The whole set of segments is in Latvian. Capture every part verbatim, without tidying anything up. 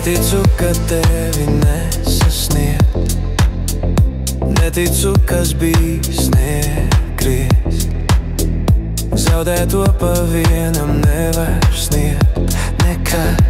Neticu, ka tevi nesasniegt, neticu, kas bijis nekris. Zaudēt to pa vienam nevar sniegt nekad.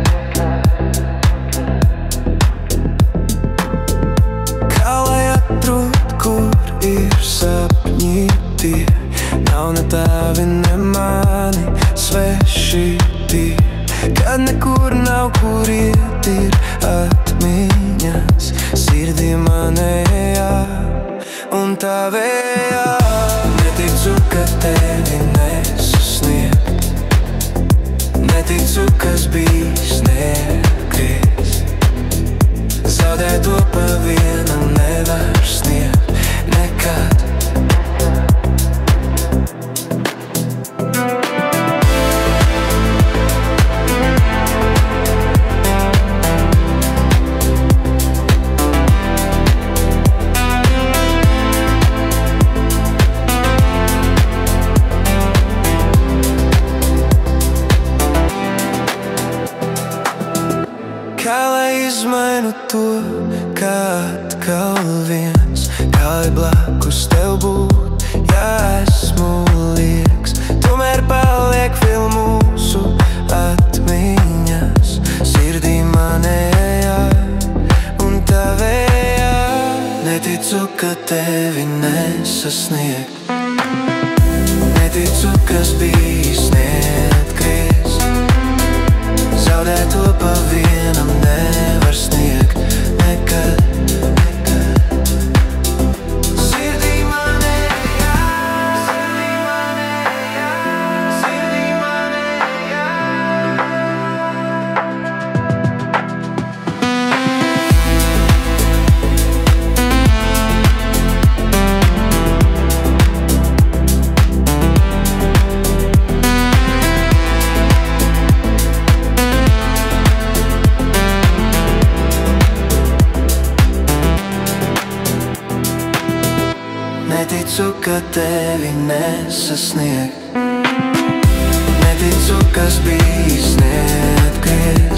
Kā lai atrod, kur ir sapņi tie, nav ne tavi, ne mani sveši tie. Kad nekur nav, kur iet, ir atmiņas sirdī manējā un tavējā. Neticu, ka tevi nesasniegt, neticu, kas bijis nekris. Zaudēt to pa vienam nevar sniegt nekad. Kā lai izmainu to, kā atkal viens, kā lai blakus tev būt, ja esmu lieks. Tomēr paliek vēl mūsu atmiņas sirdī manējā un tavējā. Neticu, ka tevi nesasniegt, neticu, kas bijis neatkris. Zaudēt to pa vienam nevar sniegt nekad, nekad. Sirdī manējā, sirdī manējā, sirdī manējā. Neticu, ka tevi nesasniegt, neticu, kas bijis neatkris.